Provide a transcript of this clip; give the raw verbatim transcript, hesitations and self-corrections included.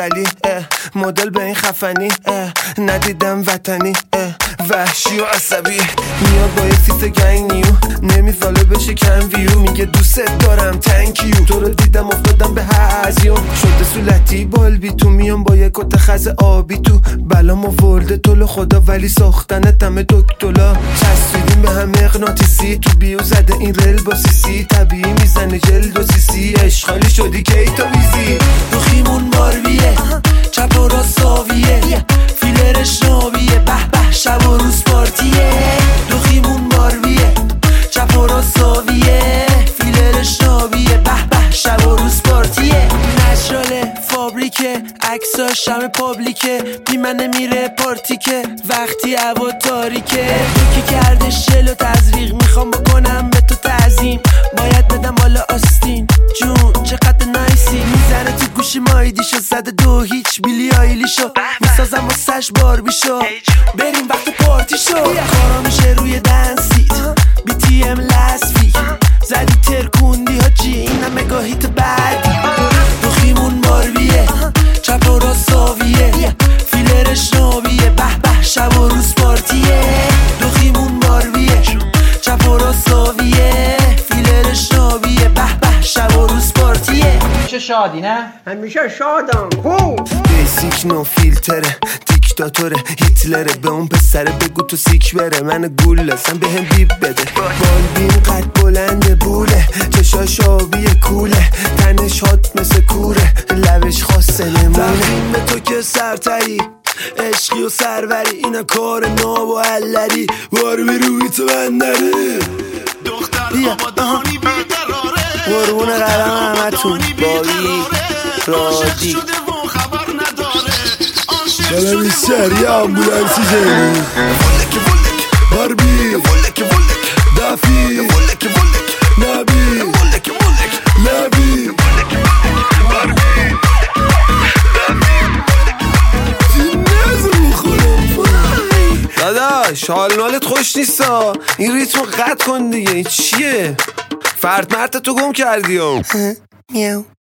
علی مدل به این خفنی ندیدم وطنی وحشی و عصبی میاد با یه سیس گنگ نیو نمیذاله بشه کم ویو میگه دوست دارم تنکیو تو رو دیدم افتادم به هزیون شده سولتی بالبی تو میام با یه کت خز آبی تو بلا مورده طول خدا ولی ساختنت همه دکتلا چسبیدیم به هم مغناطیسی تو بیو زده این رل با سیسی طبیعی میزنه جلد و سیسی اشغالی شدی کیتا ویزی رو خیمون بارویه چپ و راست ساویه فیلرش نابیه به به شب و روز پارتیه رو خیمون بارویه چپ و راست ساویه فیلرش نابیه به به شب و روز پارتیه نشراله فابریکه عکساش همه پابلیکه بی من نمیره پارتیکه وقتی هوا تاریکه تو که کرده شل و تزریق میخوام بکنم به تو تعظیم باید بدم حالا آستین جون چقدر نایسی میزنه تو گوشی مایدیشو زده دو هیچ بیلی آیلیشو میسازم و سش باربیشو بریم وقت پارتیشو کارا میشه روی دنسیت بی تی ام لسفی زدی ترکوندی هاچی این همه گاهیت بعدی رو خیمون بارویه چپ و راست ساویه فیلرش نابیه به به شب و روز پارتیه رو خیمون بارویه چپ و راست ساویه فیلرش نابیه به به شب و روز پارتیه همیشه شادی نه؟ همیشه شادم بیسیک نو فیلتره دیکتاتوره هیتلره به اون پسره بگو تو سیک بره من گول لسن به هم بیب بده بالبیم قد بلنده بوله چشاش آبی کوله تنش هات مثل کوره لبش خاصه نمونه تقدیم به تو که سرتری عشقی و سروری اینا کار ناب و علری بارو بی روی تو بندری بیا قربون قلم همتون بابی رادی قلمی سری آمبولانسی زنی باربی دافی نبی لبی داداش حال مالت خوش نیستا این ریتمو قطع کن دیگه این چیه فرد مرد تو گم کردی میاو